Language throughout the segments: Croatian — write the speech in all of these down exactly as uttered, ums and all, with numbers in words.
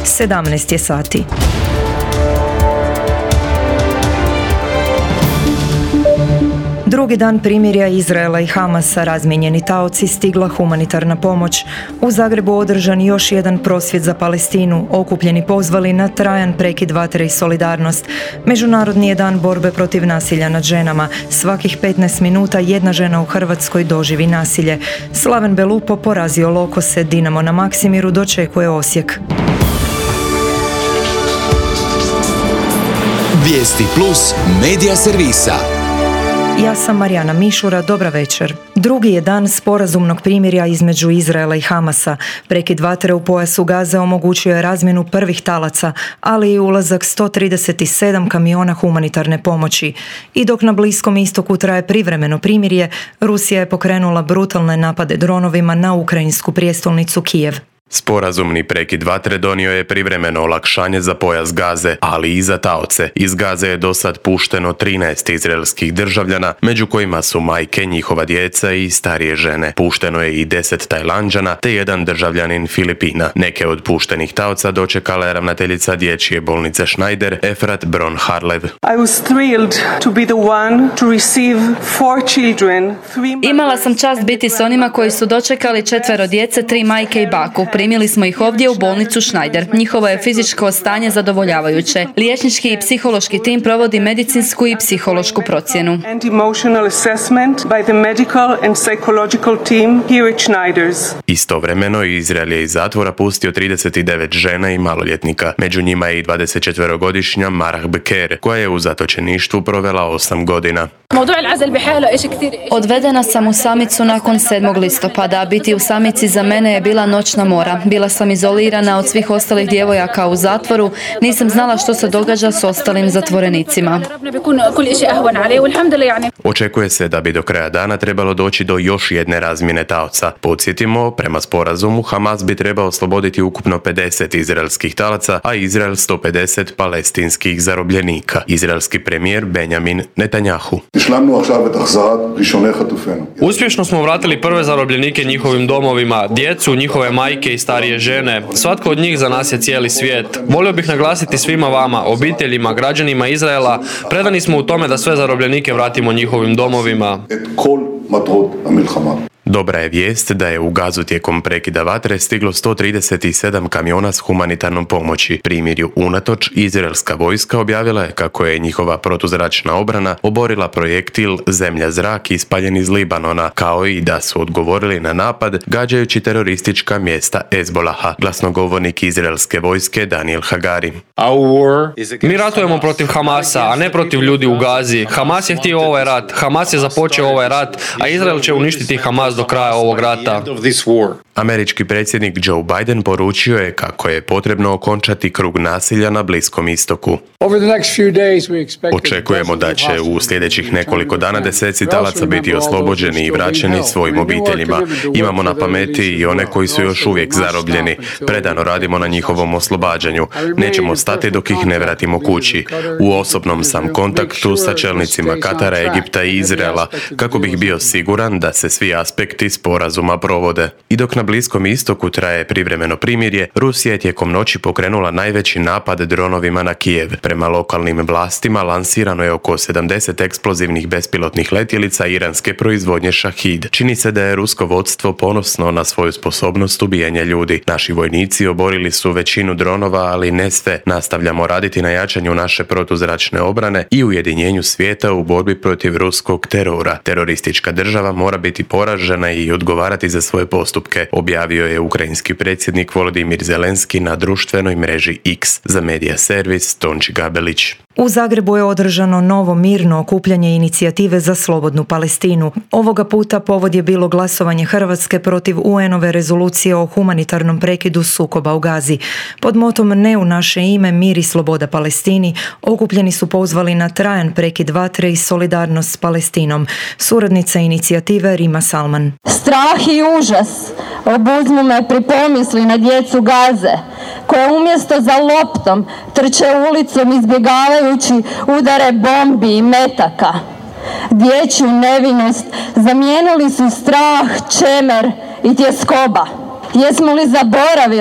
sedamnaest je sati. Drugi dan primirja Izraela i Hamasa, razmijenjeni taoci, stigla humanitarna pomoć. U Zagrebu održan još jedan prosvjed za Palestinu, okupljeni pozvali na trajan prekid vatre i solidarnost. Međunarodni je dan borbe protiv nasilja nad ženama. Svakih petnaest minuta jedna žena u Hrvatskoj doživi nasilje. Slaven Belupo porazio Lokose, Dinamo na Maksimiru dočekuje Osijek. Vijesti plus medija servisa. Ja sam Marijana Mišura, dobra večer. Drugi je dan sporazumnog primirja između Izraela i Hamasa. Prekid vatre u pojasu Gaze omogućio je razmjenu prvih talaca, ali i ulazak sto trideset sedam kamiona humanitarne pomoći. I dok na Bliskom istoku traje privremeno primirje, Rusija je pokrenula brutalne napade dronovima na ukrajinsku prijestolnicu Kijev. Sporazumni prekid vatre donio je privremeno olakšanje za pojas Gaze, ali i za taoce. Iz Gaze je do sad pušteno trinaest izraelskih državljana, među kojima su majke, njihova djeca i starije žene. Pušteno je i deset Tajlanđana te jedan državljanin Filipina. Neke od puštenih taoca dočekala je ravnateljica dječje bolnice Schneider, Efrat Bron-Harlev. I was thrilled to be the one to receive four children, three... Imala sam čast biti s onima koji su dočekali četvero djece, tri majke i baku. Primili smo ih ovdje u bolnicu Schneider. Njihovo je fizičko stanje zadovoljavajuće. Liječnički i psihološki tim provodi medicinsku i psihološku procjenu. Istovremeno Izrael je iz zatvora pustio trideset devet žena i maloljetnika. Među njima je i dvadesetčetverogodišnja Marah Beker, koja je u zatočeništvu provela osam godina. Odvedena sam u samicu nakon sedmog listopada. Biti u samici za mene je bila noćna mora. Bila sam izolirana od svih ostalih djevojaka u zatvoru. Nisam znala što se događa s ostalim zatvorenicima. Očekuje se da bi do kraja dana trebalo doći do još jedne razmjene taoca. Podsjetimo, prema sporazumu Hamas bi trebao osloboditi ukupno pedeset izraelskih talaca, a Izrael sto pedeset palestinskih zarobljenika. Izraelski premijer Benjamin Netanjahu. Uspješno smo vratili prve zarobljenike njihovim domovima, djecu, njihove majke i starije žene. Svatko od njih za nas je cijeli svijet. Volio bih naglasiti svima vama, obiteljima, građanima Izraela, predani smo u tome da sve zarobljenike vratimo njihovim domovima. Dobra je vijest da je u Gazu tijekom prekida vatre stiglo sto trideset sedam kamiona s humanitarnom pomoći. Primirju unatoč, izraelska vojska objavila je kako je njihova protuzračna obrana oborila projektil zemlja-zrak ispaljen iz Libanona, kao i da su odgovorili na napad gađajući teroristička mjesta Hezbolaha, glasnogovornik izraelske vojske Daniel Hagari. Mi ratujemo protiv Hamasa, a ne protiv ljudi u Gazi. Hamas je htio ovaj rat, Hamas je započeo ovaj rat, a Izrael će uništiti Hamas do kraja ovog rata. Američki predsjednik Joe Biden poručio je kako je potrebno okončati krug nasilja na Bliskom istoku. Očekujemo da će u sljedećih nekoliko dana deseci talaca biti oslobođeni i vraćeni svojim obiteljima. Imamo na pameti i one koji su još uvijek zarobljeni. Predano radimo na njihovom oslobađanju. Nećemo stati dok ih ne vratimo kući. U osobnom sam kontaktu sa čelnicima Katara, Egipta i Izraela kako bih bio siguran da se svi aspekti sporazuma provode. I dok na Bliskom istoku traje privremeno primirje, Rusija je tijekom noći pokrenula najveći napad dronovima na Kijev. Prema lokalnim vlastima lansirano je oko sedamdeset eksplozivnih bespilotnih letjelica iranske proizvodnje Šahid. Čini se da je rusko vodstvo ponosno na svoju sposobnost ubijanja ljudi. Naši vojnici oborili su većinu dronova, ali ne sve. Nastavljamo raditi na jačanju naše protuzračne obrane i ujedinjenju svijeta u borbi protiv ruskog terora. Teroristička država mora biti poražena i odgovarati za svoje postupke, objavio je ukrajinski predsjednik Volodimir Zelenski na društvenoj mreži X. Za medija servis Tonči Gabelić. U Zagrebu je održano novo mirno okupljanje inicijative za slobodnu Palestinu. Ovoga puta povod je bilo glasovanje Hrvatske protiv U N-ove rezolucije o humanitarnom prekidu sukoba u Gazi. Pod motom Ne u naše ime, mir i sloboda Palestini, okupljeni su pozvali na trajan prekid vatre i solidarnost s Palestinom. Suradnica inicijative Rima Salman. Strah i užas obuzmu me pri pomisli na djecu Gaze, koja umjesto za loptom trče ulicom izbjegavajući udare bombi i metaka. Dječju nevinost zamijenili su strah, čemer i tjeskoba. Jesmo li zaboravili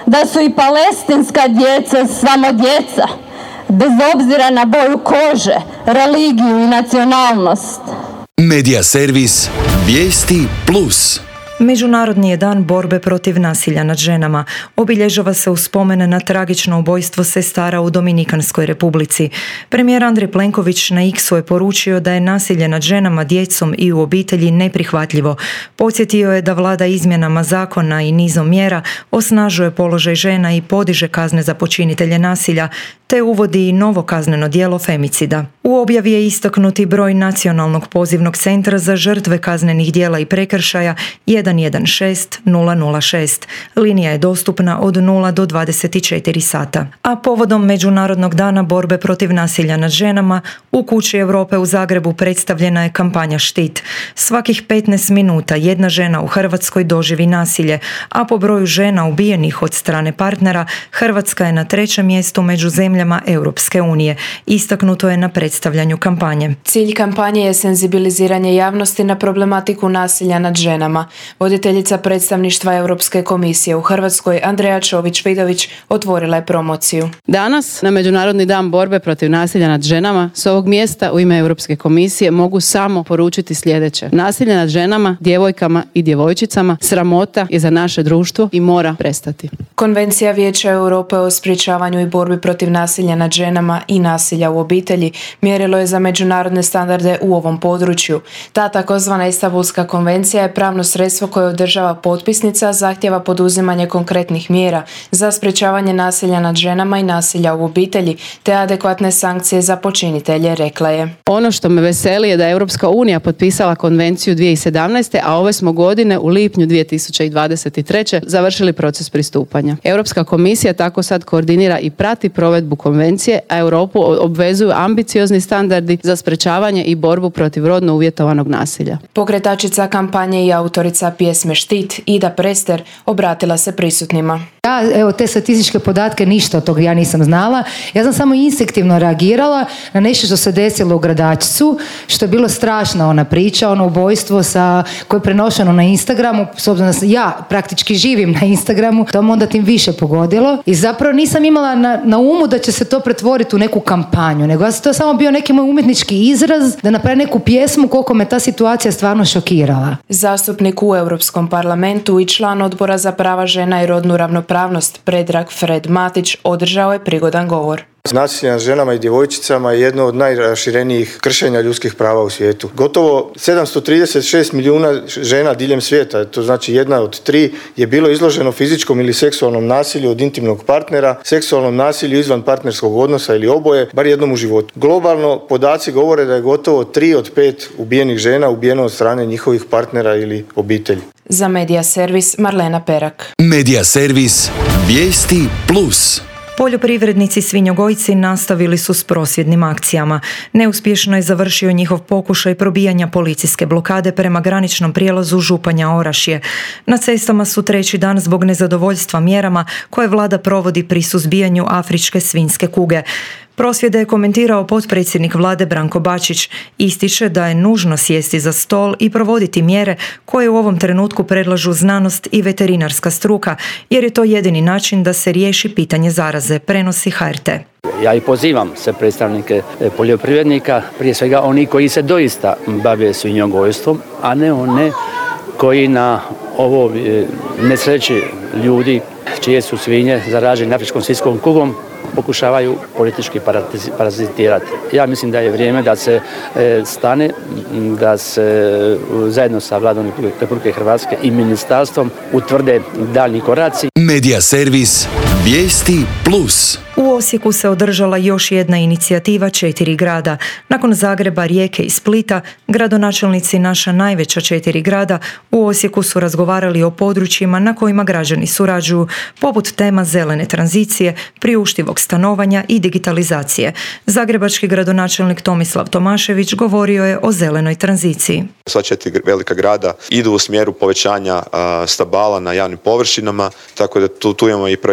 da su i palestinska djeca samo djeca, bez obzira na boju kože, religiju i nacionalnost. Medija servis Vijesti plus. Međunarodni je dan borbe protiv nasilja nad ženama. Obilježava se u spomen na tragično ubojstvo sestara u Dominikanskoj republici. Premijer Andrej Plenković na X-u je poručio da je nasilje nad ženama, djecom i u obitelji neprihvatljivo. Podsjetio je da vlada izmjenama zakona i nizom mjera osnažuje položaj žena i podiže kazne za počinitelje nasilja, te uvodi i novo kazneno djelo femicida. U objavi je istaknuti broj Nacionalnog pozivnog centra za žrtve kaznenih djela i prekršaja jedan jedan šest nula nula šest. Linija je dostupna od nula do dvadeset četiri sata. A povodom Međunarodnog dana borbe protiv nasilja nad ženama, u Kući Europe u Zagrebu predstavljena je kampanja Štit. Svakih petnaest minuta jedna žena u Hrvatskoj doživi nasilje, a po broju žena ubijenih od strane partnera, Hrvatska je na trećem mjestu među zemljama Europske unije. Istaknuto je na predstavljanju kampanje. Cilj kampanje je senzibiliziranje javnosti na problematiku nasilja nad ženama. Voditeljica predstavništva Europske komisije u Hrvatskoj, Andreja Čović-Vidović, otvorila je promociju. Danas, na Međunarodni dan borbe protiv nasilja nad ženama, s ovog mjesta u ime Europske komisije mogu samo poručiti sljedeće. Nasilje nad ženama, djevojkama i djevojčicama sramota je za naše društvo i mora prestati. Konvencija Vijeća Europe o sprječavanju i borbi protiv nasilja nad ženama i nasilja u obitelji mjerilo je za međunarodne standarde u ovom području. Ta takozvana Istanbulska konvencija je pravno sredstvo koje od država potpisnica zahtjeva poduzimanje konkretnih mjera za sprječavanje nasilja nad ženama i nasilja u obitelji, te adekvatne sankcije za počinitelje, rekla je. Ono što me veseli je da je Europska unija potpisala konvenciju dvije tisuće sedamnaeste. a ove smo godine u lipnju dvije tisuće dvadeset treće. završili proces pristupanja. Europska komisija tako sad koordinira i prati provedbu konvencije, a Europu obvezuju ambiciozni standardi za sprječavanje i borbu protiv rodno uvjetovanog nasilja. Pokretačica kampanje i autorica pjesme Štit, Ida Prester, obratila se prisutnima. Ja, evo, te statističke podatke, ništa od toga ja nisam znala. Ja sam samo instinktivno reagirala na nešto što se desilo u Gradačcu, što je bilo strašna ona priča, ono ubojstvo sa, koje je prenošeno na Instagramu, s obzirom da ja praktički živim na Instagramu, to me onda tim više pogodilo. I zapravo nisam imala na, na umu da će se to pretvoriti u neku kampanju, nego ja sam to samo bio neki moj umjetnički izraz da napravi neku pjesmu koliko me ta situacija stvarno šokirala. Zastupnik u Europskom parlamentu i član Odbora za prava žena i rodnu ravnopravnost Predrag Fred Matić održao je prigodan govor. Nasilje nad ženama i djevojčicama je jedno od najraširenijih kršenja ljudskih prava u svijetu. Gotovo sedamsto trideset šest milijuna žena diljem svijeta, to znači jedna od tri, je bilo izloženo fizičkom ili seksualnom nasilju od intimnog partnera, seksualnom nasilju izvan partnerskog odnosa ili oboje, bar jednom u životu. Globalno podaci govore da je gotovo tri od pet ubijenih žena ubijeno od strane njihovih partnera ili obitelji. Za Medija servis Marlena Perak. Medija servis Vijesti plus. Poljoprivrednici svinjogojci nastavili su s prosvjednim akcijama. Neuspješno je završio njihov pokušaj probijanja policijske blokade prema graničnom prijelazu Županja Orašje. Na cestama su treći dan zbog nezadovoljstva mjerama koje vlada provodi pri suzbijanju afričke svinjske kuge. Prosvjede je komentirao potpredsjednik vlade Branko Bačić. Ističe da je nužno sjesti za stol i provoditi mjere koje u ovom trenutku predlažu znanost i veterinarska struka, jer je to jedini način da se riješi pitanje zaraze, prenosi H R T. Ja i pozivam sve predstavnike poljoprivrednika, prije svega oni koji se doista bave svinjogojstvom, a ne one koji na ovo nesreći ljudi čije su svinje zaražene afričkom svinjskom kugom pokušavaju politički parazitirati. Ja mislim da je vrijeme da se e, stane, da se zajedno sa vladom Republike Hrvatske i ministarstvom utvrde daljnji koraci. Medija servis Vijesti plus. U Osijeku se održala još jedna inicijativa četiri grada. Nakon Zagreba, Rijeke i Splita, gradonačelnici naša najveća četiri grada u Osijeku su razgovarali o područjima na kojima građani surađuju, poput tema zelene tranzicije, priuštivog stanovanja i digitalizacije. Zagrebački gradonačelnik Tomislav Tomašević govorio je o zelenoj tranziciji. Sva četiri velika grada idu u smjeru povećanja a, stabala na javnim površinama, tako da tu, tu imamo i projekte koji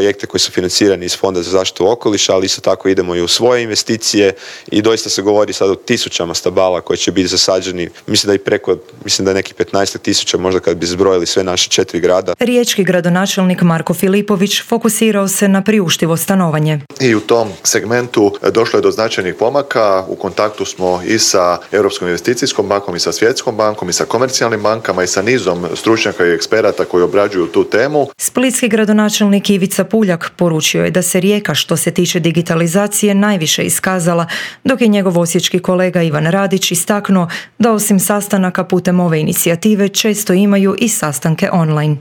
su financirani iz Fonda za zaštitu okoliša, ali isto tako idemo i u svoje investicije i doista se govori sad o tisućama stabala koje će biti zasađeni. Mislim da i preko, mislim da je nekih petnaest tisuća možda kad bi zbrojili sve naše četiri grada. Riječki gradonačelnik Marko Filipović fokusirao se na priuštivo stanovanje. I u tom segmentu došlo je do značajnih pomaka. U kontaktu smo i sa Europskom investicijskom bankom i sa Svjetskom bankom i sa komercijalnim bankama i sa nizom stručnjaka i eksperata koji obrađuju tu temu. Splitski gradonačelnik Ivica Puljak poručio je da se Rijeka što se tiče digitalizacije najviše iskazala, dok je njegov osječki kolega Ivan Radić istaknuo da osim sastanaka putem ove inicijative često imaju i sastanke online.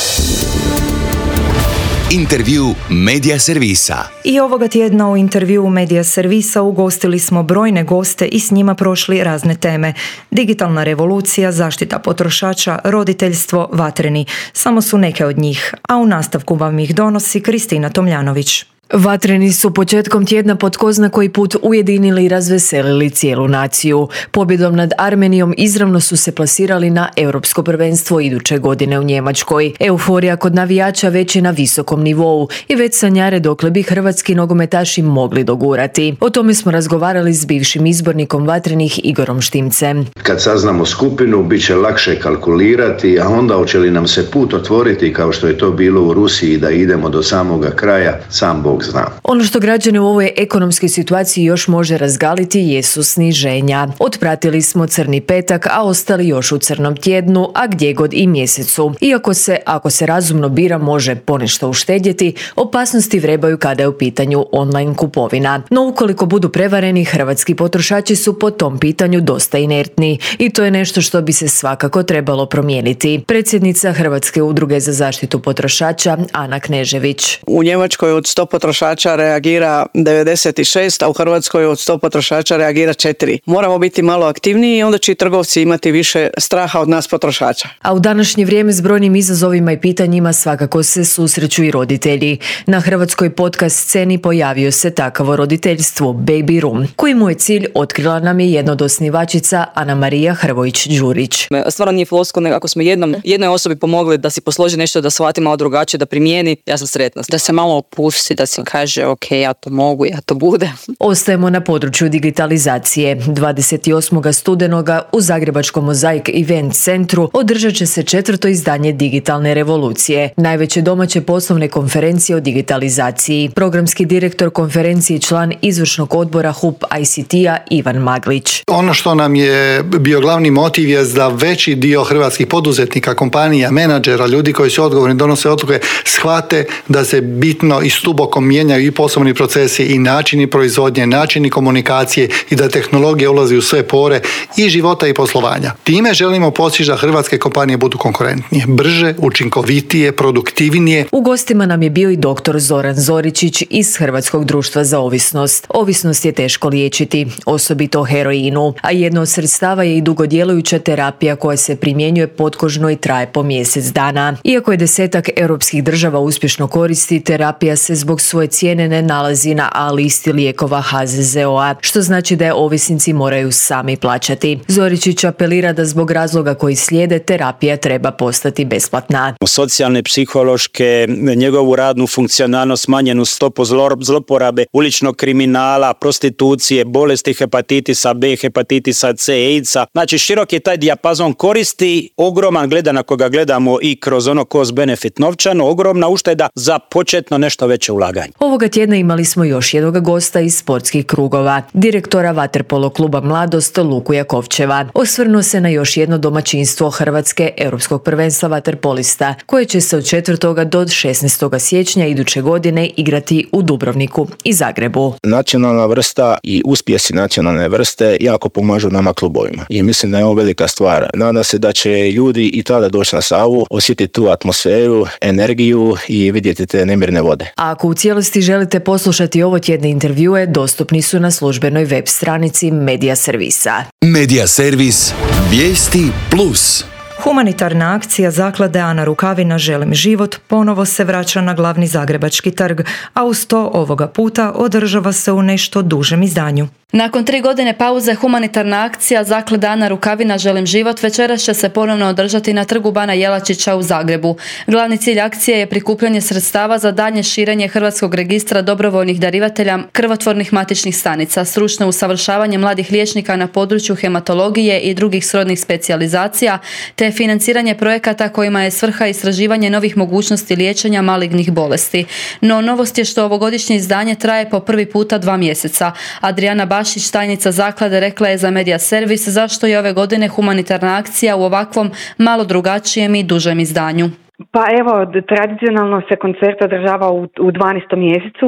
Intervju Medija servisa. I ovoga tjedna u intervjuu Medija servisa ugostili smo brojne goste i s njima prošli razne teme. Digitalna revolucija, zaštita potrošača, roditeljstvo, vatreni. Samo su neke od njih, a u nastavku vam ih donosi Kristina Tomljanović. Vatreni su početkom tjedna po tko zna koji put ujedinili i razveselili cijelu naciju. Pobjedom nad Armenijom izravno su se plasirali na europsko prvenstvo iduće godine u Njemačkoj. Euforija kod navijača već je na visokom nivou i već sanjare dokle bi hrvatski nogometaši mogli dogurati. O tome smo razgovarali s bivšim izbornikom Vatrenih Igorom Štimcem. Kad saznamo skupinu, bit će lakše kalkulirati, a onda hoće li nam se put otvoriti kao što je to bilo u Rusiji da idemo do samoga kraja, sam Bog zna. Ono što građane u ovoj ekonomskoj situaciji još može razgaliti jesu sniženja. Otpratili smo crni petak, a ostali još u crnom tjednu, a gdje god i mjesecu. Iako se, ako se razumno bira, može ponešto uštedjeti, opasnosti vrebaju kada je u pitanju online kupovina. No ukoliko budu prevareni, hrvatski potrošači su po tom pitanju dosta inertni i to je nešto što bi se svakako trebalo promijeniti. Predsjednica Hrvatske udruge za zaštitu potrošača Ana Knežević. U Njemačkoj od sto potrošača reagira devedeset šest, a u Hrvatskoj od sto potrošača reagira četiri. Moramo biti malo aktivniji i onda će i trgovci imati više straha od nas potrošača. A u današnje vrijeme s brojnim izazovima i pitanjima svakako se susreću i roditelji. Na hrvatskoj podcast sceni pojavio se takavo roditeljstvo Baby Room, koji mu je cilj otkrila nam je jedna od osnivačica Ana Marija Hrvojić-Đurić. Stvarno nije floskula, nego ako smo jednom, jednoj osobi pomogli da si posloži nešto, da shvati malo drugačije, da primijeni, ja sam sretna. Da se malo opusti, da se kaže ok, ja to mogu, ja to budem. Ostajemo na području digitalizacije. dvadeset osmog studenoga u Zagrebačkom Mozaik Event centru održat će se četvrto izdanje Digitalne revolucije, najveće domaće poslovne konferencije o digitalizaciji. Programski direktor konferencije i član izvršnog odbora H U P I C T-a Ivan Maglić. Ono što nam je bio glavni motiv je da veći dio hrvatskih poduzetnika, kompanija, menadžera, ljudi koji su odgovorni, donose odluke, shvate da se bitno i stuboko mijenjaju i poslovni procesi i načini proizvodnje, načini komunikacije i da tehnologija ulazi u sve pore i života i poslovanja. Time želimo postići da hrvatske kompanije budu konkurentnije, brže, učinkovitije, produktivnije. U gostima nam je bio i doktor Zoran Zoričić iz Hrvatskog društva za ovisnost. Ovisnost je teško liječiti, osobito heroinu, a jedno od sredstava je i dugodjelujuća terapija koja se primjenjuje potkožno i traje po mjesec dana. Iako je desetak europskih država uspješno koristi, terapija se zbog svoje cijene ne nalazi na A listi lijekova H Z Z O-a, što znači da je ovisnici moraju sami plaćati. Zoričić apelira da zbog razloga koji slijede terapija treba postati besplatna. Socijalne, psihološke, njegovu radnu funkcionalnost, smanjenu stopu zloporabe, uličnog kriminala, prostitucije, bolesti hepatitisa B, hepatitisa C, AIDS-a. Znači širok je taj dijapazon koristi, ogroman, gledan ako ga gledamo i kroz ono cost benefit novčano, ogromna ušteda za početno nešto veće ulaganje. Ovoga tjedna imali smo još jednog gosta iz sportskih krugova, direktora vaterpolo kluba Mladost Luku Jakovčeva. Osvrnuo se na još jedno domaćinstvo Hrvatske europskog prvenstva vaterpolista, koje će se od četvrtog do šesnaestog siječnja iduće godine igrati u Dubrovniku i Zagrebu. Nacionalna vrsta i uspjesi nacionalne vrste jako pomažu nama klubovima i mislim da je ovo velika stvar. Nadam se da će ljudi i tada doći na Savu, osjetiti tu atmosferu, energiju i vidjeti te nemirne vode. A ako u cijelosti želite poslušati ovo tjedne intervjue, dostupni su na službenoj web stranici Medija servisa. Medija servis Vijesti plus. Humanitarna akcija zaklade Ana Rukavina Želim život ponovo se vraća na glavni zagrebački trg, a uz to ovoga puta održava se u nešto dužem izdanju. Nakon tri godine pauze humanitarna akcija Zaklada Ana Rukavina Želim život večeras će se ponovno održati na trgu Bana Jelačića u Zagrebu. Glavni cilj akcije je prikupljanje sredstava za daljnje širenje Hrvatskog registra dobrovoljnih darivatelja krvotvornih matičnih stanica, stručno usavršavanje mladih liječnika na području hematologije i drugih srodnih specijalizacija, te financiranje projekata kojima je svrha istraživanje novih mogućnosti liječenja malignih bolesti. No novost je što ovogodišnje izdanje traje po prvi puta dva mjeseca. Adriana Bašić, tajnica zaklade, rekla je za Media Servis zašto je ove godine humanitarna akcija u ovakvom malo drugačijem i dužem izdanju. Pa evo, tradicionalno se koncert održava u, u dvanaestom mjesecu,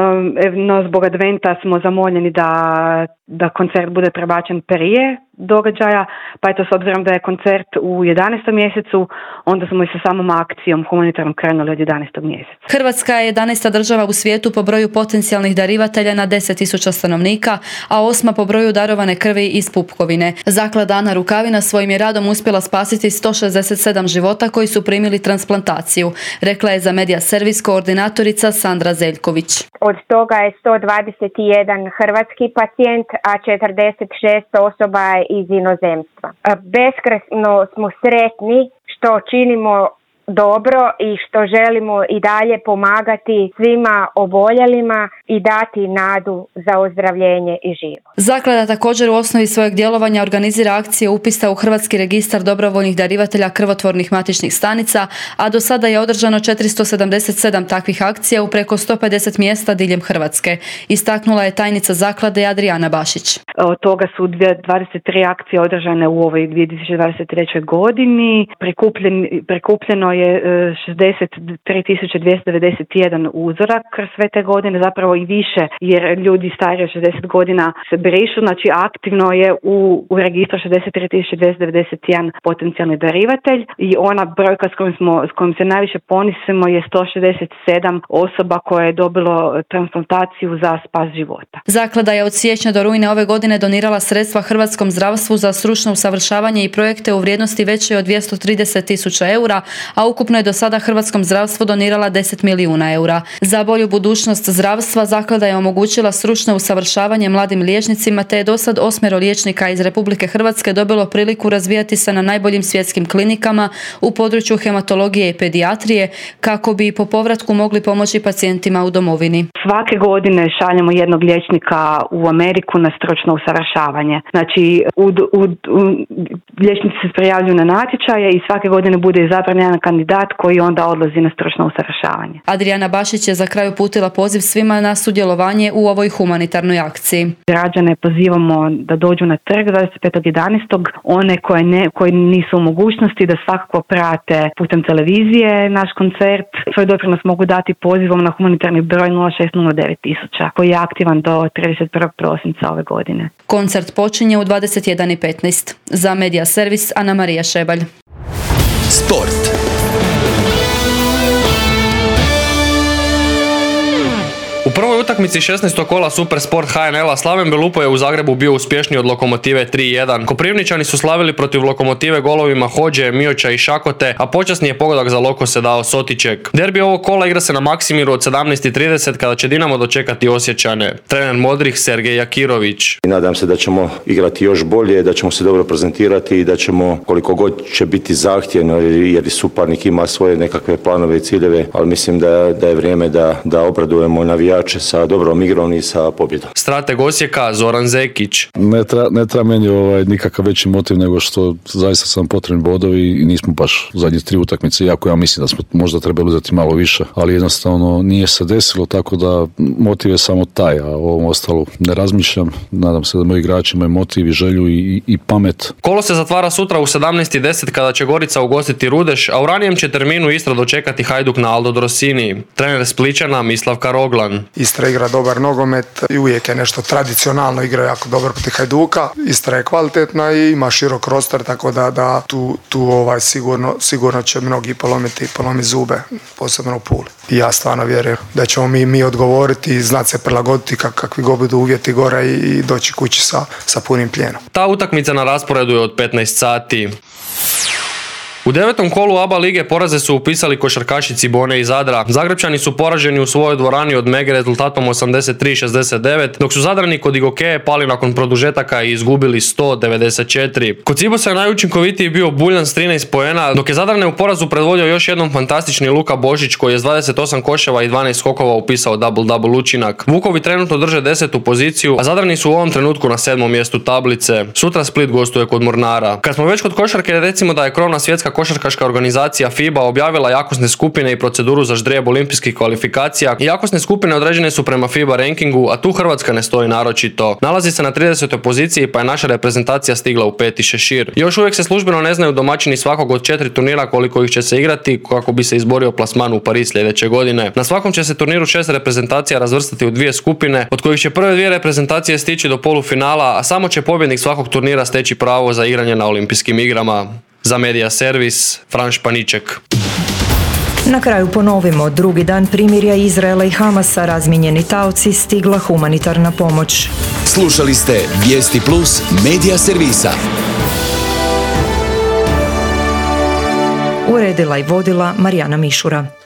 um, no zbog adventa smo zamoljeni da, da koncert bude prebačen prije događaja, pa eto, s obzirom da je koncert u jedanaestom mjesecu, onda smo i sa samom akcijom humanitarnom krenuli od jedanaestog mjeseca. Hrvatska je jedanaesta država u svijetu po broju potencijalnih darivatelja na deset tisuća stanovnika, a osma po broju darovane krvi iz pupkovine. Zaklada Ana Rukavina svojim je radom uspjela spasiti sto šezdeset sedam života koji su primili transplantaciju, rekla je za Media Servis koordinatorica Sandra Zeljković. Od toga je sto dvadeset jedan hrvatski pacijent, a četrdeset šest osoba je iz inozemstva. Beskrajno smo sretni što činimo dobro i što želimo i dalje pomagati svima oboljelima i dati nadu za ozdravljenje i život. Zaklada također u osnovi svojeg djelovanja organizira akcije upisa u Hrvatski registar dobrovoljnih darivatelja krvotvornih matičnih stanica, a do sada je održano četiristo sedamdeset sedam takvih akcija u preko sto pedeset mjesta diljem Hrvatske. Istaknula je tajnica zaklade Adriana Bašić. Od toga su dvadeset tri akcije održane u ovoj dvije tisuće dvadeset trećoj godini. Prikupljen, prikupljeno je šezdeset tri tisuće dvjesto devedeset jedan uzorak kroz sve te godine, zapravo i više, jer ljudi stariji od šezdeset godina se brišu, znači aktivno je u, u registru šezdeset tri tisuće dvjesto devedeset jedan potencijalni darivatelj i ona brojka s kojom, smo, s kojom se najviše ponosimo je sto šezdeset sedam osoba koje je dobilo transplantaciju za spas života. Zaklada je od siječnja do rujna ove godine donirala sredstva hrvatskom zdravstvu za stručno usavršavanje i projekte u vrijednosti veće od dvjesto trideset tisuća eura, a ukupno je do sada hrvatskom zdravstvu donirala deset milijuna eura. Za bolju budućnost zdravstva zaklada je omogućila stručno usavršavanje mladim liječnicima, te je dosad osmero liječnika iz Republike Hrvatske dobilo priliku razvijati se na najboljim svjetskim klinikama u području hematologije i pedijatrije kako bi po povratku mogli pomoći pacijentima u domovini. Svake godine šaljemo jednog liječnika u Ameriku na stručno usavršavanje. Znači, u, u, u, liječnici se prijavljuju na natječaje i svake godine bude izabran jedan kandidat koji onda odlazi na stručno usavršavanje. Adriana Bašić je za kraj uputila poziv svima na sudjelovanje u ovoj humanitarnoj akciji. Građane pozivamo da dođu na trg dvadeset petog jedanaestog One koje, ne, koje nisu u mogućnosti da svakako prate putem televizije naš koncert. Svoj doprinos mogu dati pozivom na humanitarni broj nula šest nula devet tisuća koji je aktivan do trideset prvog prosinca ove godine. Koncert počinje u dvadeset jedan i petnaest. Za Media Servis Ana Marija Šebalj. Sport. U prvoj utakmici šesnaestog kola Supersport H N L-a Slaven Belupo je u Zagrebu bio uspješniji od Lokomotive tri jedan. Koprivničani su slavili protiv Lokomotive golovima Hođe, Mioća i Šakote, a počasni je pogodak za Loko se dao Sotiček. Derbi ovog kola igra se na Maksimiru od sedamnaest i trideset kada će Dinamo dočekati Osječane. Trener Modrih Sergej Jakirović. Nadam se da ćemo igrati još bolje, da ćemo se dobro prezentirati i da ćemo, koliko god će biti zahtjevno, jer suparnik ima svoje nekakve planove i ciljeve, ali mislim da, da je vrijeme da, da obradujemo navijače sa dobrom igrom i sa pobjedom. Strateg Osijeka Zoran Zekić. Ne treba, ne treba meni ovaj, nikakav veći motiv nego što zaista sam potrebni bodovi i nismo baš zadnje tri utakmice, iako ja mislim da smo možda trebali uzeti malo više, ali jednostavno nije se desilo, tako da motiv je samo taj, a o ovom ostalo ne razmišljam. Nadam se da moji igrači imaju motiv i želju i, i pamet. Kolo se zatvara sutra u sedamnaest i deset kada će Gorica ugostiti Rudeš, a u ranijem će terminu Istra dočekati Hajduk na Aldo Drosini. Trener Splićana Mislav Karoglan. Istra igra dobar nogomet i uvijek je nešto tradicionalno, igra jako dobro protiv Hajduka. Istra je kvalitetna i ima širok roster, tako da, da tu, tu ovaj sigurno, sigurno će mnogi polomiti, polomiti zube, posebno u Puli. I ja stvarno vjerujem da ćemo mi, mi odgovoriti i znati se prilagoditi kak, kakvi god budu uvjeti gore i, i doći kući sa, sa punim plijenom. Ta utakmica na rasporedu je od petnaest sati. U U devetom kolu A B A lige poraze su upisali košarkaši Cibone iz Zadra. Zagrebčani su poraženi u svojoj dvorani od Mege rezultatom osamdeset tri šezdeset devet, dok su Zadrani kod Igokeje pali nakon produžetaka i izgubili sto devedeset četiri. Kod Cibosa je najučinkovitiji bio Buljan s trinaest poena, dok je Zadrane u porazu predvodio još jednom fantastični Luka Božić koji je s dvadeset osam koševa i dvanaest skokova upisao double-double učinak. Vukovi trenutno drže desetu poziciju, a Zadrani su u ovom trenutku na sedmom mjestu tablice. Sutra Split gostuje kod Mornara. Kad smo već kod košarke, recimo da je krovna svjetska košarkaška organizacija FIBA objavila jakosne skupine i proceduru za ždrijeb olimpijskih kvalifikacija. Jakosne skupine određene su prema FIBA rankingu, a tu Hrvatska ne stoji naročito. Nalazi se na tridesetoj poziciji, pa je naša reprezentacija stigla u peti šešir. Još uvijek se službeno ne znaju domaćini svakog od četiri turnira koliko ih će se igrati kako bi se izborio plasman u Pariz sljedeće godine. Na svakom će se turniru šest reprezentacija razvrstati u dvije skupine, od kojih će prve dvije reprezentacije stići do polufinala, a samo će pobjednik svakog turnira steći pravo za igranje na olimpijskim igrama. Za Medija servis, Fran Španiček. Na kraju ponovimo, drugi dan primirja Izraela i Hamasa, razmijenjeni taoci, stigla humanitarna pomoć. Slušali ste Vijesti Plus Medija servisa. Uredila i vodila Marijana Mišura.